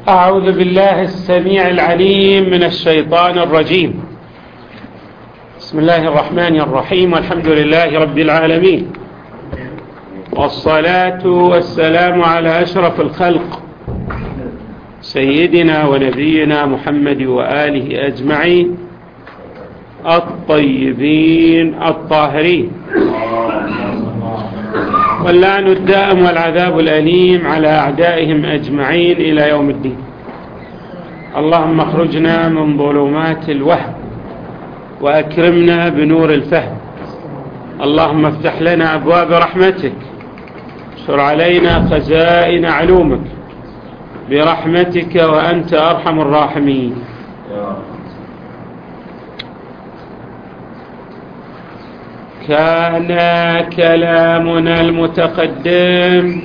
أعوذ بالله السميع العليم من الشيطان الرجيم. بسم الله الرحمن الرحيم، والحمد لله رب العالمين، والصلاة والسلام على أشرف الخلق سيدنا ونبينا محمد وآله أجمعين الطيبين الطاهرين، واللعن الدائم والعذاب الأليم على أعدائهم أجمعين إلى يوم الدين. اللهم اخرجنا من ظلمات الوهم وأكرمنا بنور الفهم. اللهم افتح لنا أبواب رحمتك، اشر علينا خزائن علومك برحمتك وأنت أرحم الراحمين. كان كلامنا المتقدم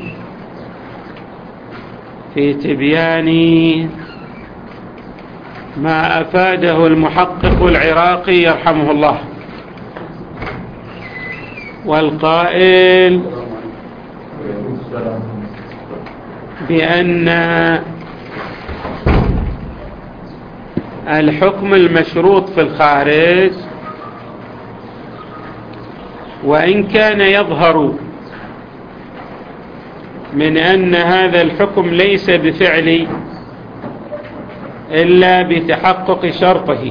في تبيان ما أفاده المحقق العراقي يرحمه الله، والقائل بأن الحكم المشروط في الخارج وإن كان يظهر من أن هذا الحكم ليس بفعلي إلا بتحقق شرطه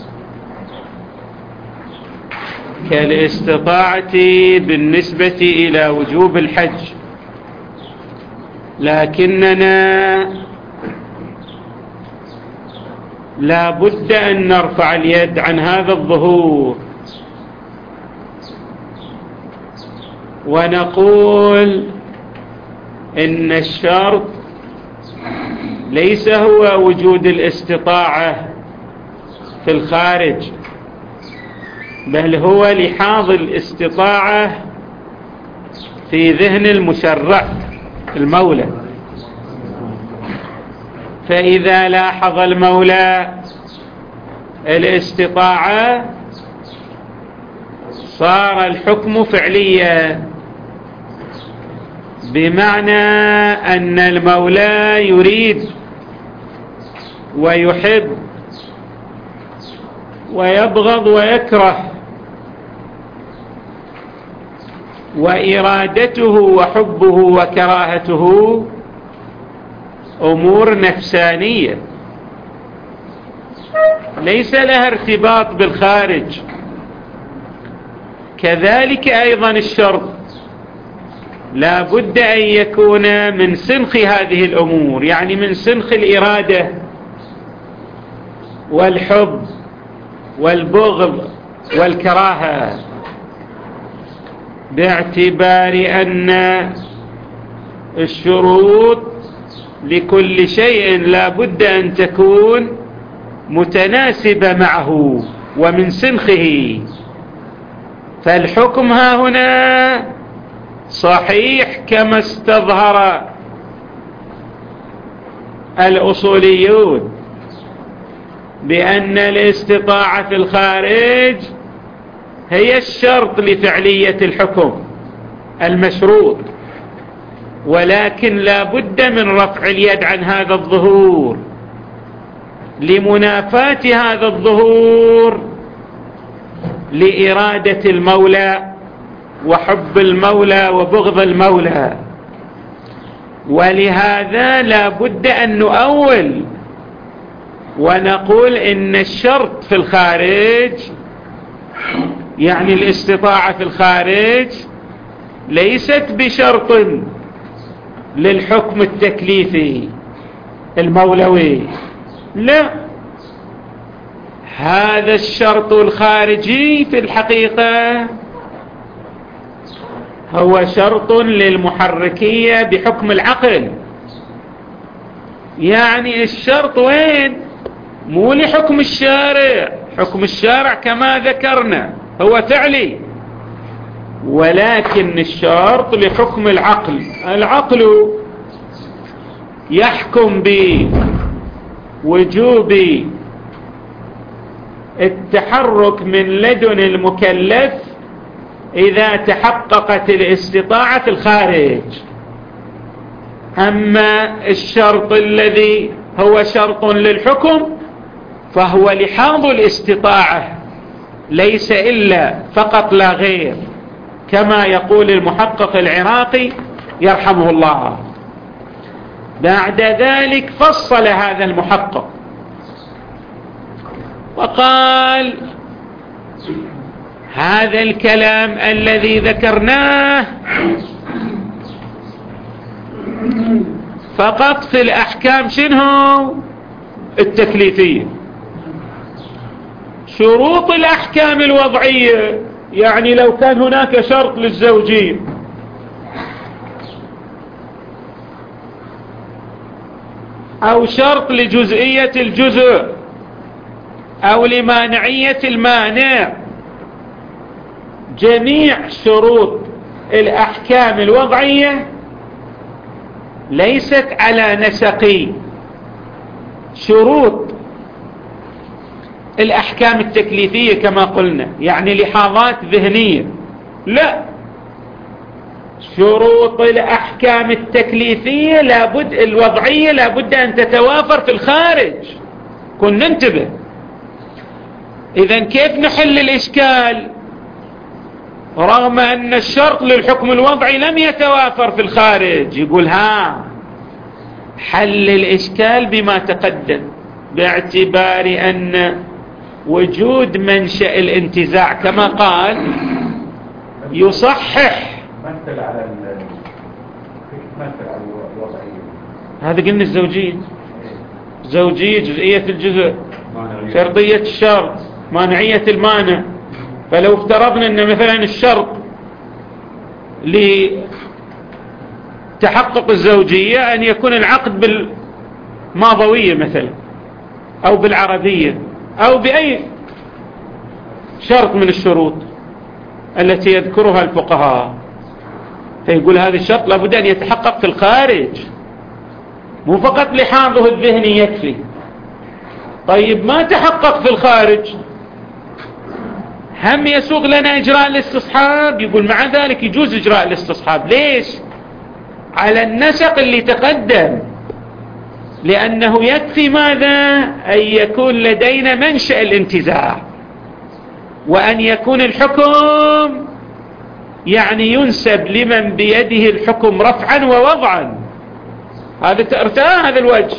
كالاستطاعة بالنسبة إلى وجوب الحج، لكننا لا بد أن نرفع اليد عن هذا الظهور ونقول إن الشرط ليس هو وجود الاستطاعة في الخارج، بل هو لحاظ الاستطاعة في ذهن المشرع المولى. فإذا لاحظ المولى الاستطاعة صار الحكم فعليا، بمعنى أن المولى يريد ويحب ويبغض ويكره، وإرادته وحبه وكراهته أمور نفسانية ليس لها ارتباط بالخارج. كذلك أيضا الشرط لا بد أن يكون من سنخ هذه الأمور، يعني من سنخ الإرادة والحب والبغض والكراهة، باعتبار أن الشروط لكل شيء لا بد أن تكون متناسبة معه ومن سنخه. فالحكم ها هنا صحيح كما استظهر الأصوليون بأن الاستطاعة في الخارج هي الشرط لفعلية الحكم المشروط، ولكن لا بد من رفع اليد عن هذا الظهور لمنافاة هذا الظهور لإرادة المولى وحب المولى وبغض المولى. ولهذا لا بد أن نؤول ونقول إن الشرط في الخارج، يعني الاستطاعة في الخارج، ليست بشرط للحكم التكليفي المولوي، لا، هذا الشرط الخارجي في الحقيقة هو شرط للمحركية بحكم العقل. يعني الشرط وين؟ مو لحكم الشارع، حكم الشارع كما ذكرنا هو فعلي، ولكن الشرط لحكم العقل. العقل يحكم بوجوب التحرك من لدن المكلف إذا تحققت الاستطاعة في الخارج. أما الشرط الذي هو شرط للحكم فهو لحاظ الاستطاعة، ليس إلا فقط لا غير، كما يقول المحقق العراقي يرحمه الله. بعد ذلك فصل هذا المحقق وقال: هذا الكلام الذي ذكرناه فقط في الأحكام شنو؟ التكليفية. شروط الأحكام الوضعية، يعني لو كان هناك شرط للزوجية أو شرط لجزئية الجزء أو لمانعية المانع، جميع شروط الأحكام الوضعية ليست على نسق شروط الأحكام التكليفية كما قلنا، يعني لحاظات ذهنية. لا، شروط الأحكام التكليفية لابد الوضعية لابد أن تتوافر في الخارج. كن ننتبه. إذن كيف نحل الإشكال رغم أن الشرط للحكم الوضعي لم يتوافر في الخارج؟ يقول: حل الإشكال بما تقدم، باعتبار أن وجود منشأ الانتزاع كما قال يصحح. مثل على الوضعية، هذا قلنا الزوجية، زوجية، جزئية الجزء، شرطية الشرط، مانعية المانع. فلو افترضنا أن مثلا الشرط لتحقق الزوجية أن يكون العقد بالماضوية مثلا أو بالعربية أو بأي شرط من الشروط التي يذكرها الفقهاء، فيقول هذا الشرط لابد أن يتحقق في الخارج، مو فقط لحاظه الذهني يكفي. طيب ما تحقق في الخارج، هم يسوغ لنا إجراء الاستصحاب؟ يقول مع ذلك يجوز إجراء الاستصحاب. ليش؟ على النسق اللي تقدم، لأنه يكفي ماذا؟ أن يكون لدينا منشأ الانتزاع، وأن يكون الحكم يعني ينسب لمن بيده الحكم رفعا ووضعا. هذا ارتاح هذا الوجه.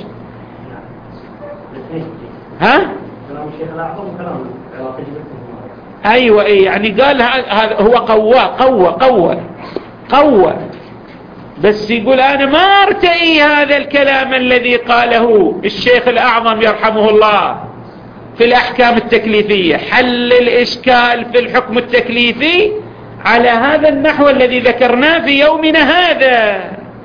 أيوة، يعني قال هذا هو قوة، بس يقول أنا ما أرتئي هذا الكلام الذي قاله الشيخ الأعظم يرحمه الله في الأحكام التكليفية. حل الإشكال في الحكم التكليفي على هذا النحو الذي ذكرناه في يومنا هذا،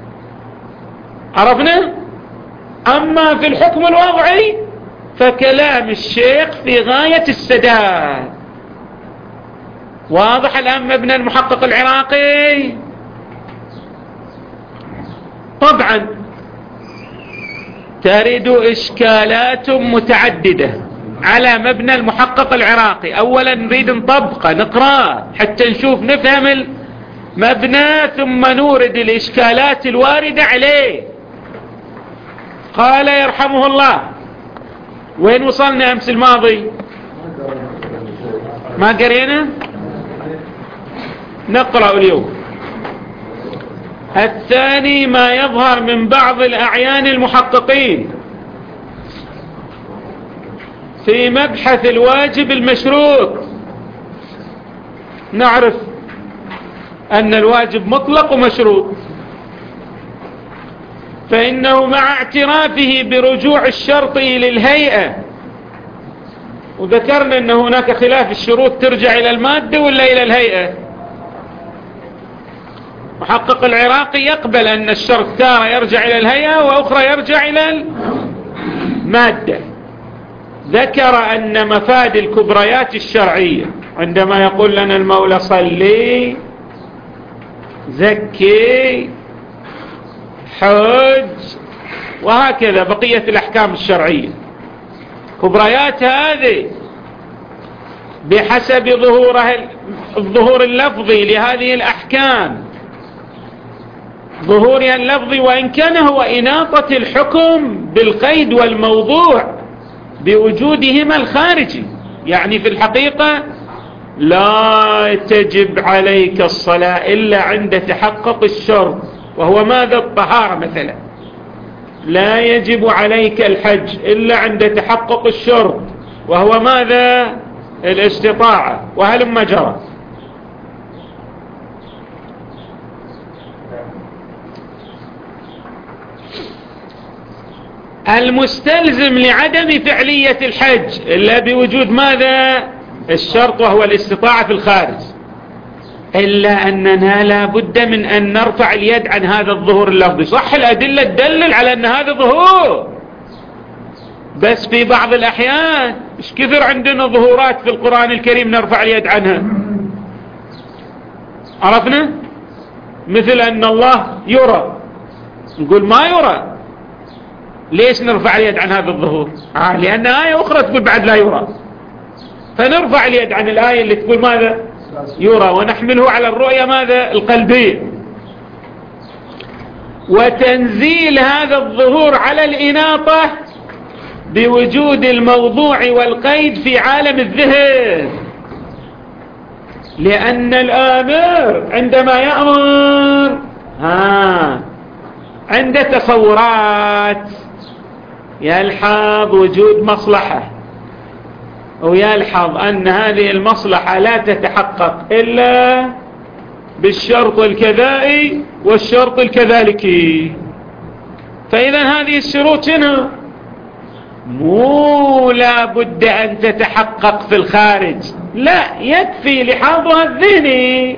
عرفنا؟ أما في الحكم الوضعي فكلام الشيخ في غاية السداد. واضح الآن مبنى المحقق العراقي؟ طبعا ترد إشكالات متعددة على مبنى المحقق العراقي. أولا نريد نطبقه نقرأ حتى نشوف نفهم المبنى، ثم نورد الإشكالات الواردة عليه. قال يرحمه الله، وين وصلنا أمس الماضي؟ ما قرينا؟ نقرأ اليوم. الثاني ما يظهر من بعض الأعيان المحققين في مبحث الواجب المشروط. نعرف أن الواجب مطلق ومشروط، فإنه مع اعترافه برجوع الشرط إلى الهيئة، وذكرنا أن هناك خلاف الشروط ترجع إلى المادة ولا إلى الهيئة. محقق العراقي يقبل أن الشرط تارة يرجع إلى الهيئة وأخرى يرجع إلى المادة. ذكر أن مفاد الكبريات الشرعية عندما يقول لنا المولى صلي زكي حج وهكذا بقية الأحكام الشرعية، كبريات هذه بحسب الظهور اللفظي لهذه الأحكام ظهورها اللفظي، وإن كان هو إناطة الحكم بالقيد والموضوع بوجودهما الخارجي. يعني في الحقيقة لا تجب عليك الصلاة إلا عند تحقق الشرط، وهو ماذا؟ الطهارة مثلا. لا يجب عليك الحج إلا عند تحقق الشرط، وهو ماذا؟ الاستطاعة، وهلم جرى. المستلزم لعدم فعلية الحج إلا بوجود ماذا؟ الشرط، وهو الاستطاعة في الخارج. إلا أننا لا بد من أن نرفع اليد عن هذا الظهور اللفظي. صح الأدلة تدلل على أن هذا ظهور، بس في بعض الأحيان مش كثر عندنا ظهورات في القرآن الكريم نرفع اليد عنها. عرفنا؟ مثل أن الله يرى، نقول ما يرى. ليش نرفع اليد عن هذا الظهور؟ لأن آية أخرى تقول بعد لا يرى، فنرفع اليد عن الآية اللي تقول ماذا؟ يرى، ونحمله على الرؤية ماذا؟ القلبية. وتنزيل هذا الظهور على الإناطة بوجود الموضوع والقيد في عالم الذهن. لأن الآمر عندما يأمر عند تصورات يلحظ وجود مصلحة، ويلحظ أن هذه المصلحة لا تتحقق إلا بالشرط الكذائي والشرط الكذلكي. فإذا هذه الشروط هنا مو لا بد أن تتحقق في الخارج، لا، يكفي لحاظها الذهني.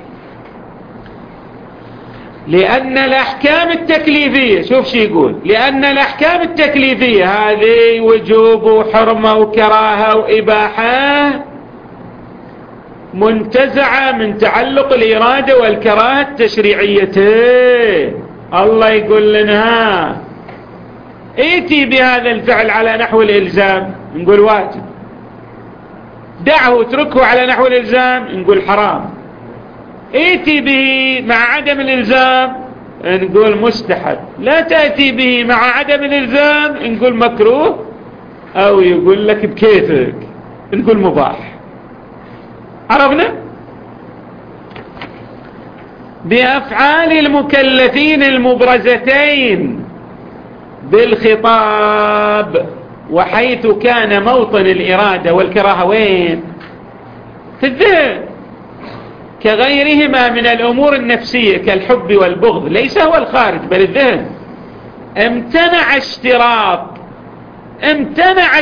لأن الأحكام التكليفية، شوف شي يقول، لأن الأحكام التكليفية هذه وجوب وحرمة وكراهة وإباحة منتزعة من تعلق الإرادة والكراهة التشريعيتين. الله يقول لنا ائتي بهذا الفعل على نحو الإلزام، نقول واجب. دعه اتركه على نحو الإلزام، نقول حرام. ائتي به مع عدم الإلزام، نقول مستحب. لا تأتي به مع عدم الإلزام، نقول مكروه، أو يقول لك بكيفك، نقول مباح. عرفنا؟ بأفعال المكلفين المبرزتين بالخطاب، وحيث كان موطن الإرادة والكراهة وين؟ في الذهن، كغيرهما من الأمور النفسية كالحب والبغض، ليس هو الخارج بل الذهن. امتنع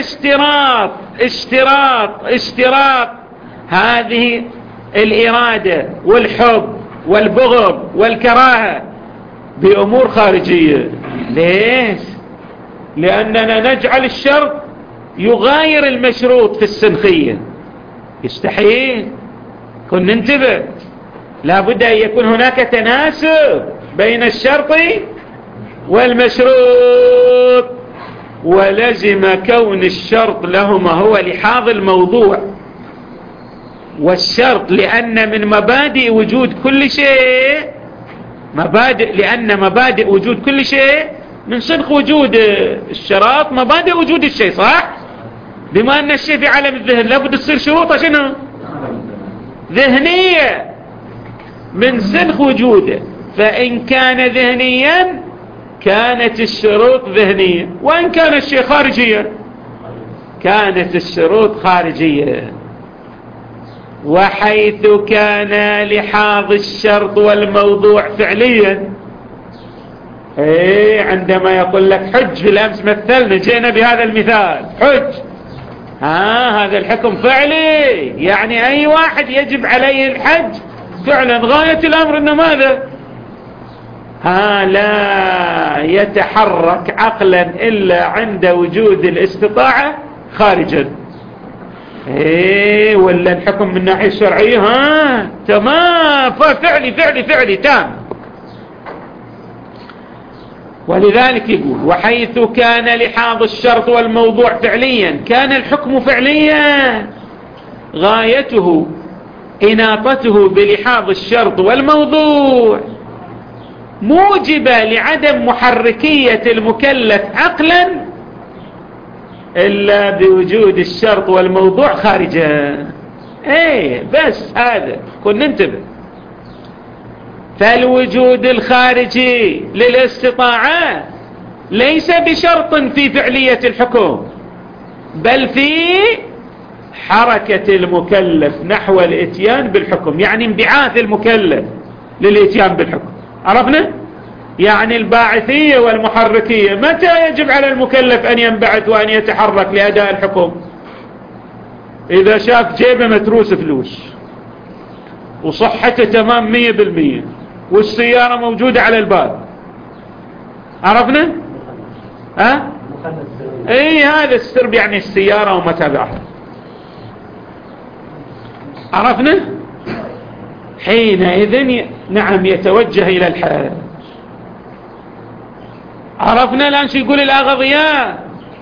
اشتراط هذه الإرادة والحب والبغض والكراهة بأمور خارجية. ليش؟ لأننا نجعل الشرط يغاير المشروط في السنخية. يستحيل. كن ننتبه، لا بد أن يكون هناك تناسب بين الشرط والمشروط، ولزم كون الشرط لهما هو لحاظ الموضوع والشرط، لأن من مبادئ وجود كل شيء لأن مبادئ وجود كل شيء من صنخ وجود الشرط مبادئ وجود الشيء. صح؟ بما أن الشيء في عالم الذهن لابد تصير شروطه شنو؟ ذهنية من صنخ وجوده. فإن كان ذهنيا كانت الشروط ذهنية، وإن كان الشيء خارجيا كانت الشروط خارجية. وحيث كان لحاظ الشرط والموضوع فعليا، عندما يقول لك حج، في الأمس مثلنا جينا بهذا المثال، حج، هذا الحكم فعلي، يعني أي واحد يجب عليه الحج فعلا. غاية الأمر إنه ماذا؟ لا يتحرك عقلا إلا عند وجود الاستطاعة خارجا. ولا الحكم من الناحية الشرعية تمام، ففعلي فعلي فعلي تام. ولذلك يقول وحيث كان لحاظ الشرط والموضوع فعليا كان الحكم فعليا، غايته إناطته بلحاظ الشرط والموضوع. موجبة لعدم محركية المكلف عقلا إلا بوجود الشرط والموضوع خارجه. بس هذا كنا ننتبه. فالوجود الخارجي للاستطاعة ليس بشرط في فعلية الحكم، بل في حركة المكلف نحو الاتيان بالحكم، يعني انبعاث المكلف للاتيان بالحكم. عرفنا؟ يعني الباعثية والمحركية متى يجب على المكلف أن ينبعث وأن يتحرك لأداء الحكم؟ إذا شاف جيبه متروس فلوس وصحته تمام 100% والسيارة موجودة على الباب. عرفنا؟ هذا السرب، يعني السيارة وما تابعها. عرفنا؟ حينئذ نعم يتوجه إلى الحال. عرفنا الآن شو يقول الأغضياء؟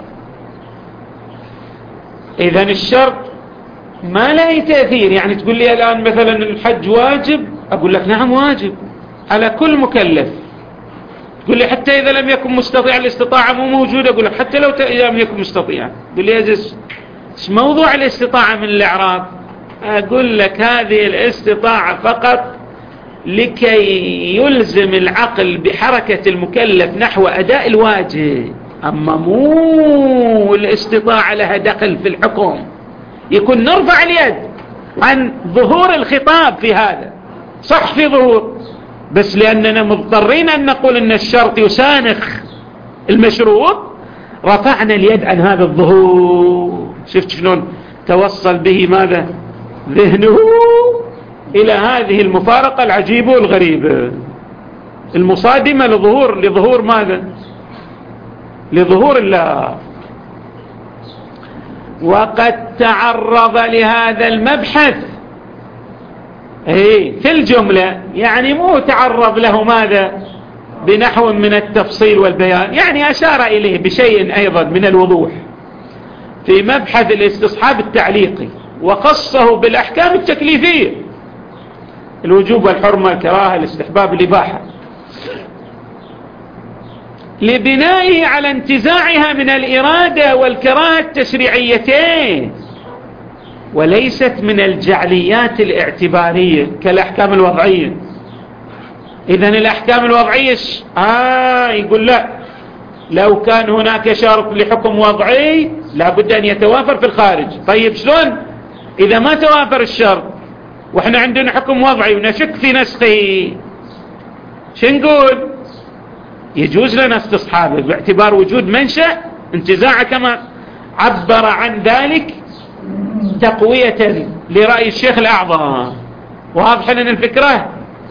إذن الشرط ما له تأثير. يعني تقول لي الآن مثلا الحج واجب، أقول لك نعم واجب على كل مكلف. تقول لي حتى إذا لم يكن مستطيع، الاستطاعة مو موجودة، أقول لك حتى لو لم يكن مستطيع. تقول لي ايش موضوع الاستطاعة من الإعراب؟ أقول لك هذه الاستطاعة فقط لكي يلزم العقل بحركة المكلف نحو أداء الواجب، أما مو الاستطاعة لها دخل في الحكم. يكون نرفع اليد عن ظهور الخطاب في هذا، صح في ظهور، بس لأننا مضطرين أن نقول أن الشرط يسانخ المشروط رفعنا اليد عن هذا الظهور. شفت شلون توصل به ماذا ذهنه إلى هذه المفارقة العجيبة والغريبة المصادمة لظهور ماذا؟ لظهور الله. وقد تعرض لهذا المبحث في الجملة، يعني مو تعرض له ماذا بنحو من التفصيل والبيان، يعني أشار إليه بشيء أيضا من الوضوح في مبحث الاستصحاب التعليقي، وخصه بالأحكام التكليفية: الوجوب والحرمة، الكراهة، الاستحباب، الإباحة، لبنائه على انتزاعها من الإرادة والكراهة التشريعيتين، وليست من الجعليات الاعتبارية كالأحكام الوضعية. إذن الأحكام الوضعية يقول لا، لو كان هناك شرط لحكم وضعي لابد أن يتوافر في الخارج. طيب شلون إذا ما توافر الشرط وإحنا عندنا حكم وضعي ونشك في نسخه؟ شو نقول؟ يجوز لنا استصحابه باعتبار وجود منشأ انتزاعه، كما عبر عن ذلك تقوية لرأي الشيخ الأعظم. واضح لنا الفكرة؟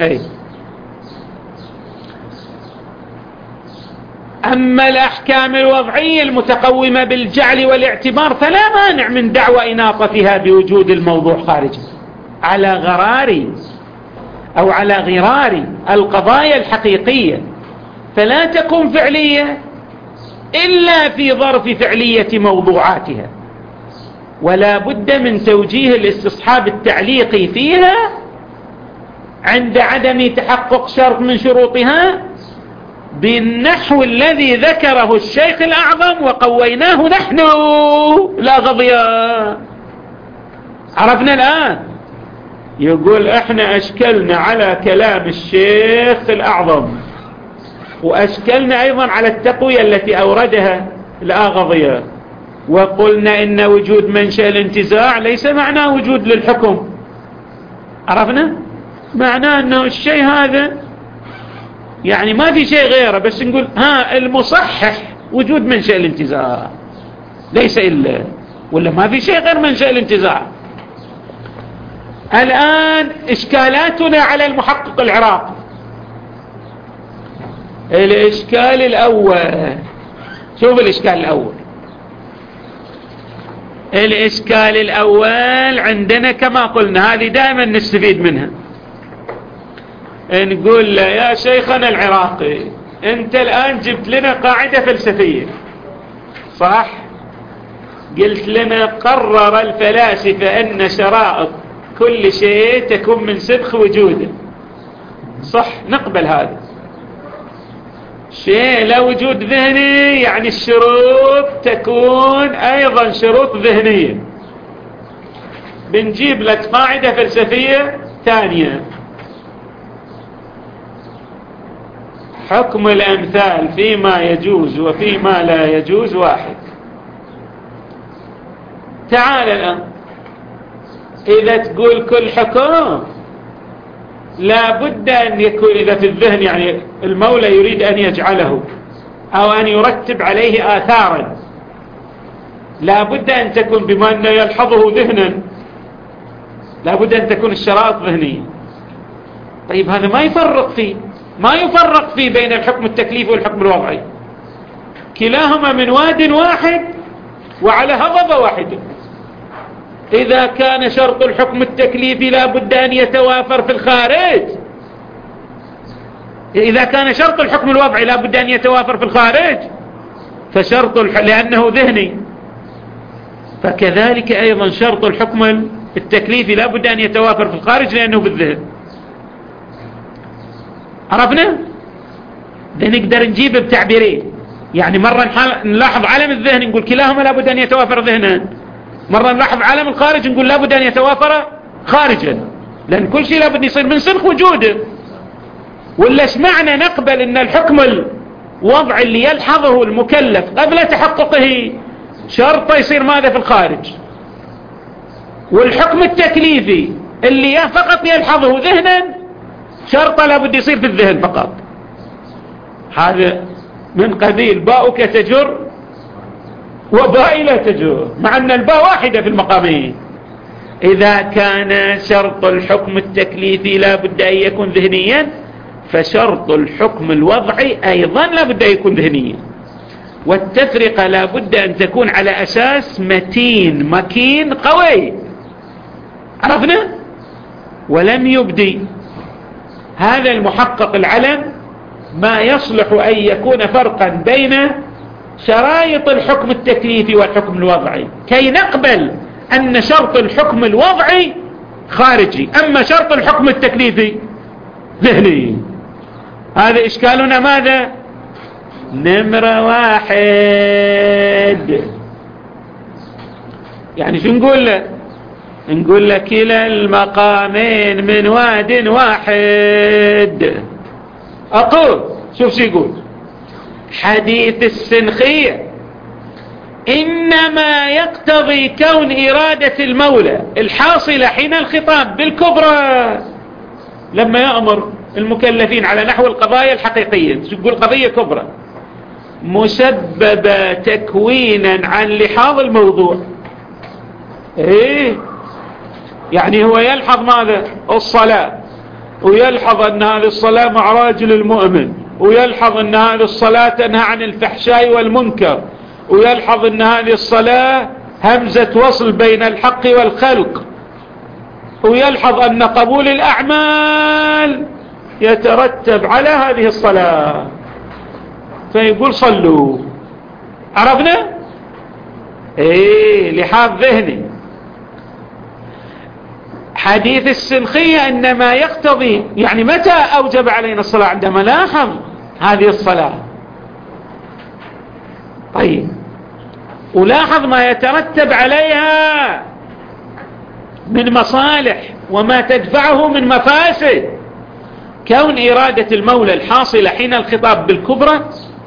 أما الأحكام الوضعية المتقومة بالجعل والاعتبار فلا مانع من دعوى إناطتها بوجود الموضوع خارجه على غرار أو على غرار القضايا الحقيقية، فلا تكون فعلية إلا في ظرف فعلية موضوعاتها، ولا بد من توجيه الاستصحاب التعليقي فيها عند عدم تحقق شرط من شروطها بالنحو الذي ذكره الشيخ الأعظم وقويناه نحن لا غضيا. عرفنا الآن؟ يقول احنا أشكلنا على كلام الشيخ الأعظم، وأشكلنا أيضا على التقوية التي أوردها الآغضية، وقلنا إن وجود منشأ الانتزاع ليس معناه وجود للحكم. عرفنا؟ معناه أنه الشيء هذا يعني ما في شيء غيره، بس نقول المصحح وجود منشأ الانتزاع ليس إلا، ولا ما في شيء غير منشأ الانتزاع. الآن إشكالاتنا على المحقق العراقي. الإشكال الأول، شوف الإشكال الأول. الإشكال الأول عندنا كما قلنا، هذه دائما نستفيد منها. نقول له يا شيخنا العراقي، أنت الآن جبت لنا قاعدة فلسفية، صح؟ قلت لنا قرر الفلاسفة أن شرائط كل شيء تكون من سبخ وجوده، صح؟ نقبل هذا. شيء لا وجود ذهني، يعني الشروط تكون أيضا شروط ذهنية. بنجيب لك قاعدة فلسفية ثانية: حكم الأمثال فيما يجوز وفيما لا يجوز واحد. تعال الآن، إذا تقول كل حكم لا بد أن يكون، إذا في الذهن يعني المولى يريد أن يجعله أو أن يرتب عليه آثارا، لا بد أن تكون، بما أنه يلحظه ذهنا لا بد أن تكون الشرائط ذهنية. طيب هذا ما يفرق فيه بين الحكم التكليفي والحكم الوضعي، كلاهما من واد واحد وعلى هضبة واحدة. إذا كان شرط الحكم التكليفي لا بد أن يتوافر في الخارج، إذا كان شرط الحكم الوضعي لا بد أن يتوافر في الخارج، فشرط لأنه ذهني، فكذلك أيضا شرط الحكم التكليفي لا بد أن يتوافر في الخارج لأنه بالذهن. عرفنا؟ ده نقدر نجيب بتعبيرين، يعني مرة نلاحظ عالم الذهن نقول كلاهما لا بد أن يتوافر ذهنا، مرة نلاحظ عالم الخارج نقول لا بد أن يتوافر خارجا، لأن كل شيء لا بد يصير من سنخ وجوده. ولا معنى نقبل أن الحكم الوضعي اللي يلحظه المكلف قبل تحققه شرط يصير ماذا في الخارج، والحكم التكليفي اللي فقط يلحظه ذهنا شرط لا بد يصير في الذهن فقط. هذا من قبيل باؤك تجر وباء لا تجر، مع أن الباء واحدة في المقامين. إذا كان شرط الحكم التكليفي لا بد أن يكون ذهنيا، فشرط الحكم الوضعي أيضا لا بد أن يكون ذهنيا. والتفرقة لا بد أن تكون على أساس متين مكين قوي. عرفنا؟ ولم يبدي هذا المحقق العلم ما يصلح أن يكون فرقا بين شرائط الحكم التكليفي والحكم الوضعي، كي نقبل أن شرط الحكم الوضعي خارجي، أما شرط الحكم التكليفي ذهني. هذا إشكالنا ماذا؟ نمرة واحد. يعني شو نقول له؟ نقول له كلا المقامين من واد واحد. أقول شوف شو يقول حديث السنخية: إنما يقتضي كون إرادة المولى الحاصلة حين الخطاب بالكبرى، لما يأمر المكلفين على نحو القضايا الحقيقية، شو يقول قضية كبرى مسببة تكوينا عن لحاظ الموضوع. يعني هو يلحظ ماذا؟ الصلاة، ويلحظ أن هذه الصلاة معراج للمؤمن، ويلحظ أن هذه الصلاة تنهى عن الفحشاء والمنكر، ويلحظ أن هذه الصلاة همزة وصل بين الحق والخلق، ويلحظ أن قبول الأعمال يترتب على هذه الصلاة، فيقول صلوا. عرفنا؟ لحاظ ذهني. حديث السنخية إنما يقتضي، يعني متى أوجب علينا الصلاة؟ عندما لاحظ هذه الصلاة. طيب، ولاحظ ما يترتب عليها من مصالح وما تدفعه من مفاسد. كون إرادة المولى الحاصلة حين الخطاب بالكبرى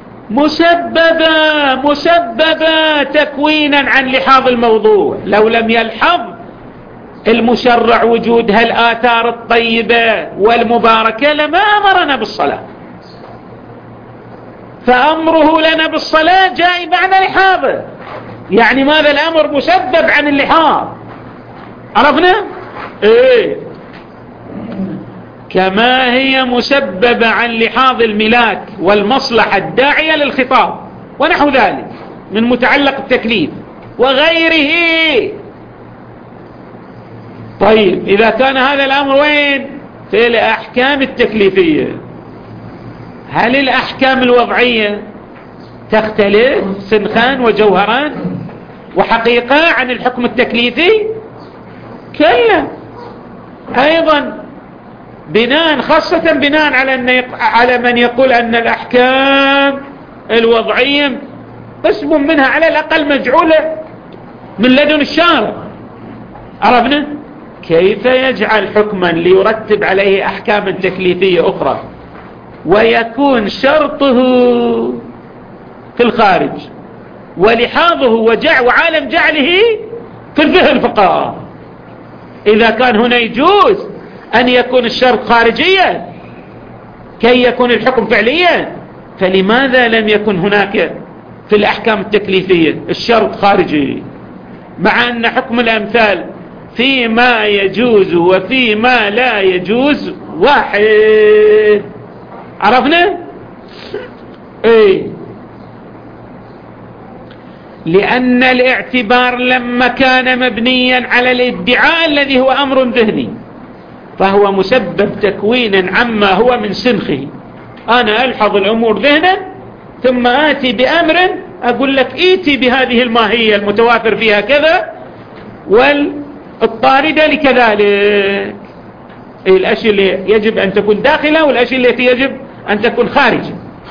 مسببة تكوينا عن لحاظ الموضوع. لو لم يلحظ المشرع وجود هالآثار الطيبة والمباركة لما أمرنا بالصلاة، فأمره لنا بالصلاة جاء بعد لحاظه. يعني ماذا؟ الأمر مسبب عن اللحاظ. عرفنا؟ كما هي مسببة عن لحاظ الملاك والمصلحة الداعية للخطاب ونحو ذلك من متعلق التكليف وغيره. طيب، إذا كان هذا الأمر وين؟ في الأحكام التكليفية. هل الأحكام الوضعية تختلف سنخان وجوهران وحقيقة عن الحكم التكليفي؟ كلا. أيضا بناء خاصة بناء على من يقول أن الأحكام الوضعية قسم منها على الأقل مجعولة من لدن الشارع. عرفنا كيف يجعل حكما ليرتب عليه أحكاما تكليفية أخرى ويكون شرطه في الخارج ولحاظه وعالم جعله في الذهن فقط؟ إذا كان هنا يجوز أن يكون الشرط خارجيا كي يكون الحكم فعليا، فلماذا لم يكن هناك في الأحكام التكليفية الشرط خارجي، مع أن حكم الأمثال فيما يجوز وفيما لا يجوز واحد؟ عرفنا؟ ايه، لأن الاعتبار لما كان مبنيا على الادعاء الذي هو أمر ذهني فهو مسبب تكوين عما هو من سنخه. أنا ألحظ الأمور ذهنا ثم آتي بأمر أقول لك إيتي بهذه الماهية المتوافر فيها كذا والطاردة لكذلك. الأشياء اللي يجب أن تكون داخلة والأشياء التي يجب أن تكون خارجة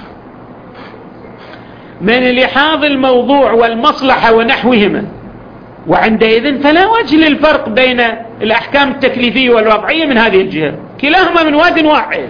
من لحاظ الموضوع والمصلحة ونحوهما. وعندئذ فلا وجه للفرق بين الأحكام التكليفية والوضعية من هذه الجهة، كلاهما من واد واحد.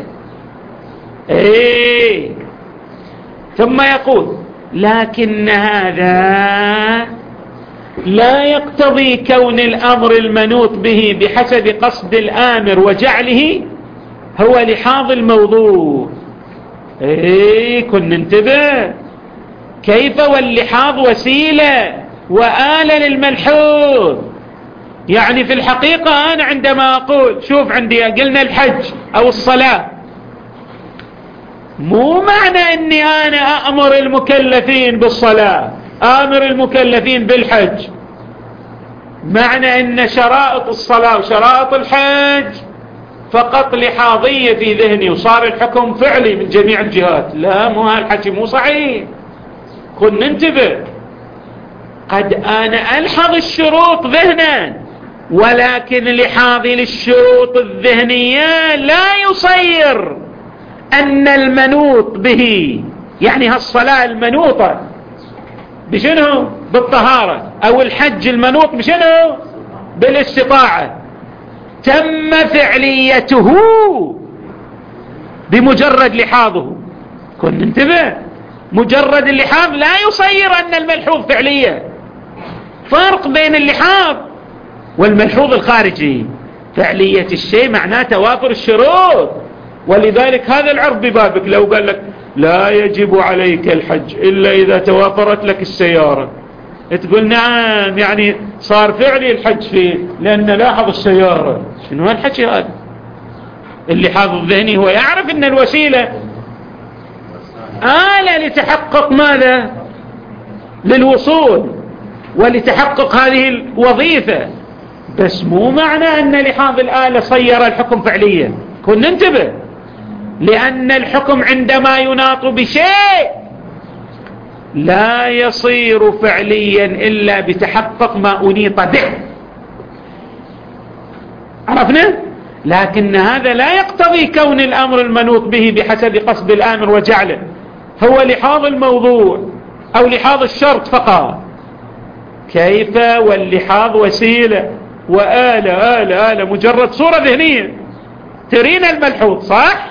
إيه. ثم يقول لكن هذا لا يقتضي كون الأمر المنوط به بحسب قصد الآمر وجعله هو لحاظ الموضوع. إيه، كن ننتبه كيف واللحاظ وسيلة وآلة للملحوظ. يعني في الحقيقة أنا عندما أقول شوف عندي قلنا الحج أو الصلاة، مو معنى أني أنا أأمر المكلفين بالصلاة آمر المكلفين بالحج، معنى أن شرائط الصلاة وشرائط الحج فقط لحاظية في ذهني وصار الحكم فعلي من جميع الجهات. لا، مو هالحكي مو صحيح. كن ننتبه، قد أنا ألحظ الشروط ذهنا ولكن لحاظي للشروط الذهنية لا يصير أن المنوط به، يعني هالصلاة المنوطة بشنو؟ بالطهارة، أو الحج المنوط بشنو؟ بالاستطاعة، تم فعليته بمجرد لحاظه. كن ننتبه، مجرد اللحاظ لا يصير أن الملحوظ فعلية. فرق بين اللحاظ والملحوظ الخارجي. فعلية الشيء معناه توافر الشروط، ولذلك هذا العرض ببابك لو قال لك لا يجب عليك الحج إلا إذا توافرت لك السيارة، تقول نعم، يعني صار فعلي الحج فيه لأن لاحظ السيارة. شنو هالحكي هذا؟ اللحاظ الذهني هو يعرف أن الوسيلة آلة لتحقق ماذا؟ للوصول ولتحقق هذه الوظيفة، بس مو معنى أن لحاظ الآلة صير الحكم فعليا. كن ننتبه، لأن الحكم عندما يناط بشيء لا يصير فعليا إلا بتحقق ما أنيط به. عرفنا؟ لكن هذا لا يقتضي كون الأمر المنوط به بحسب قصد الآمر وجعله هو لحاظ الموضوع أو لحاظ الشرط فقط. كيف واللحاظ وسيلة وآلة مجرد صورة ذهنية ترين الملحوظ، صح؟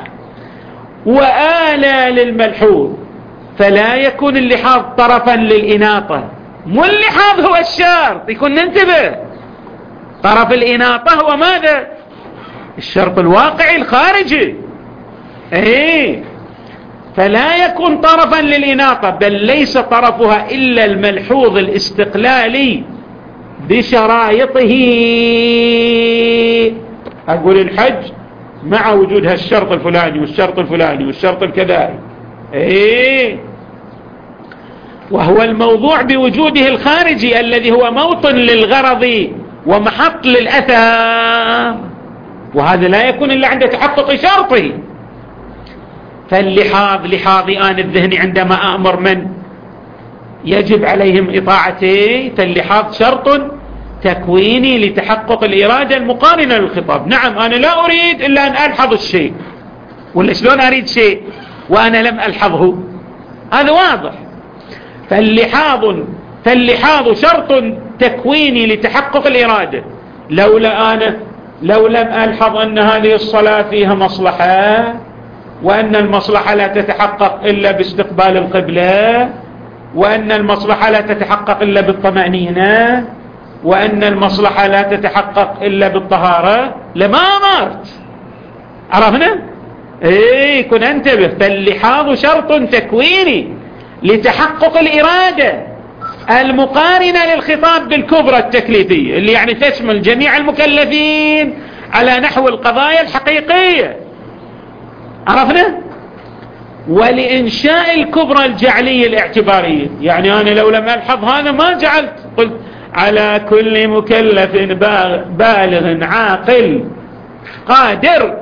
وآلة للملحوظ، فلا يكون اللحاظ طرفا للإناطة. مو اللحاظ هو الشرط، يكون ننتبه، طرف الإناطة هو ماذا؟ الشرط الواقعي الخارجي. ايه، فلا يكون طرفا للإناطة، بل ليس طرفها إلا الملحوظ الاستقلالي بشرائطه. أقول الحج مع وجود هالشرط الفلاني والشرط الفلاني والشرط الكذائي، ايه، وهو الموضوع بوجوده الخارجي الذي هو موطن للغرض ومحط للأثر، وهذا لا يكون إلا عند تحقق شرطه. فاللحاظ لحاظي آن الذهني عندما أمر من يجب عليهم إطاعته، فاللحاظ شرط تكويني لتحقق الإرادة المقارنة للخطاب. نعم أنا لا أريد إلا أن ألحظ الشيء، ولا شلون أريد شيء وأنا لم ألحظه؟ هذا واضح. فاللحاظ شرط تكويني لتحقق الإرادة. لو لم ألحظ أن هذه الصلاة فيها مصلحة، وأن المصلحة لا تتحقق إلا باستقبال القبلة، وأن المصلحة لا تتحقق إلا بالطمأنينة، وأن المصلحة لا تتحقق إلا بالطهارة، لما أمرت. عرفنا؟ كن انتبه. فاللحاظ شرط تكويني لتحقق الإرادة المقارنة للخطاب بالكبرى التكليفية، اللي يعني تشمل جميع المكلفين على نحو القضايا الحقيقية. عرفنا؟ ولإنشاء الكبرى الجعلية الاعتبارية، يعني أنا لو لم ألحظ هذا ما جعلت، قلت على كل مكلف بالغ عاقل قادر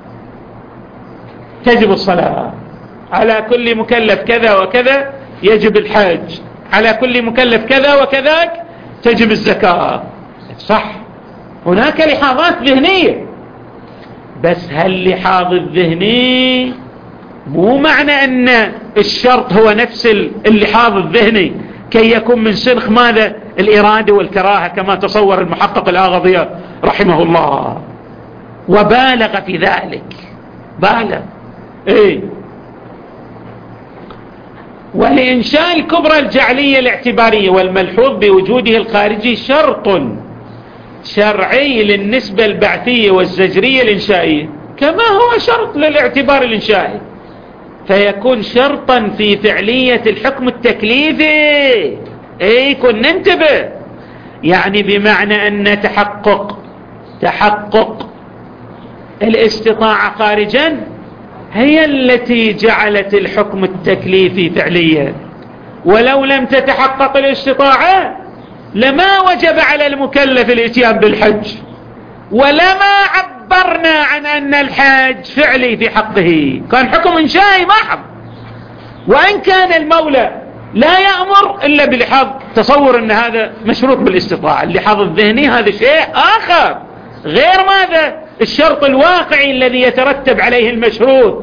تجب الصلاة، على كل مكلف كذا وكذا يجب الحج، على كل مكلف كذا وكذاك تجب الزكاة. صح، هناك لحاظات ذهنية، بس هاللحاظ الذهني مو معنى أن الشرط هو نفس اللحاظ الذهني كي يكون من سنخ ماذا؟ الإرادة والكراهة، كما تصور المحقق الآغاضي رحمه الله، وبالغ في ذلك، بالغ. ولإنشاء الكبرى الجعلية الاعتبارية والملحوظ بوجوده الخارجي شرط شرعي للنسبة البعثية والزجرية الإنشائية، كما هو شرط للاعتبار الإنشائي، فيكون شرطا في فعلية الحكم التكليفي. كن ننتبه، يعني بمعنى أن تحقق الاستطاعة خارجا هي التي جعلت الحكم التكليفي فعليا، ولو لم تتحقق الاستطاعة لما وجب على المكلف الاتيان بالحج، ولما عبرنا عن أن الحج فعلي في حقه، كان حكم إنشائي محض. وإن كان المولى لا يأمر إلا بلحاظ تصور أن هذا مشروط بالاستطاعة، اللحاظ الذهني هذا شيء آخر غير ماذا؟ الشرط الواقعي الذي يترتب عليه المشروط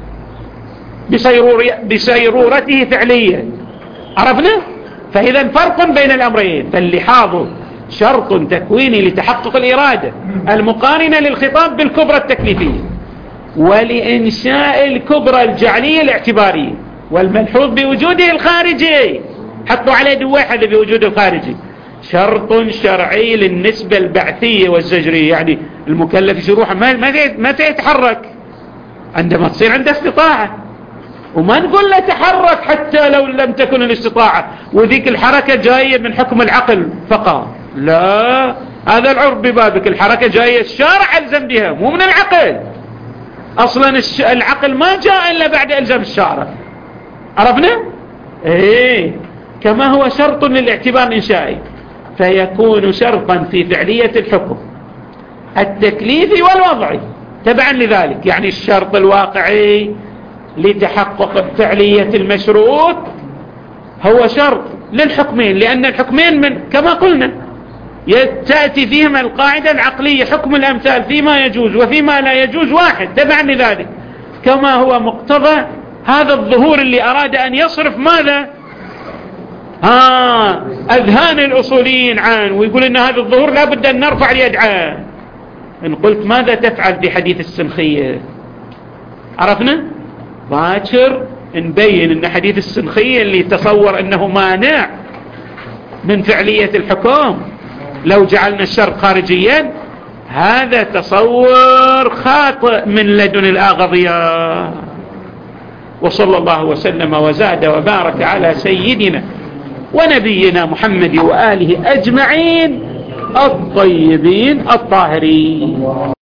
بصيرورته فعليا. عرفنا؟ فإذا فرق بين الأمرين. فاللحاظ شرط تكويني لتحقق الإرادة المقارنة للخطاب بالكبرى التكليفية، ولإنشاء الكبرى الجعلية الاعتبارية والملحوظ بوجوده الخارجي، حطوا عليه دويح هذا بوجوده الخارجي، شرط شرعي للنسبة البعثية والزجرية. يعني المكلف يروح ما يتحرك عندما تصير عنده استطاعة، وما نقول له تحرك حتى لو لم تكن الاستطاعة، وذيك الحركة جاية من حكم العقل فقط، لا، هذا العرف ببابك، الحركة جاية الشارع ألزم بها مو من العقل. أصلا العقل ما جاء إلا بعد ألزم الشارع. عرفنا؟ كما هو شرط للاعتبار الإنشائي، فيكون شرطا في فعلية الحكم التكليفي والوضعي تبعا لذلك. يعني الشرط الواقعي لتحقق فعلية المشروط هو شرط للحكمين، لأن الحكمين من كما قلنا تأتي فيهما القاعدة العقلية، حكم الأمثال فيما يجوز وفيما لا يجوز واحد تبعا لذلك، كما هو مقتضى هذا الظهور اللي أراد أن يصرف ماذا؟ أذهان الأصوليين عنه، ويقول إن هذا الظهور لا بد أن نرفع اليد عنه. إن قلت ماذا تفعل في حديث السنخية؟ عرفنا؟ باكر نبين إن حديث السنخية اللي تصور أنه مانع من فعلية الحكم لو جعلنا الشرط خارجيا، هذا تصور خاطئ من لدن الآغاضية. وصلى الله وسلم وزاد وبارك على سيدنا ونبينا محمد وآله أجمعين الطيبين الطاهرين.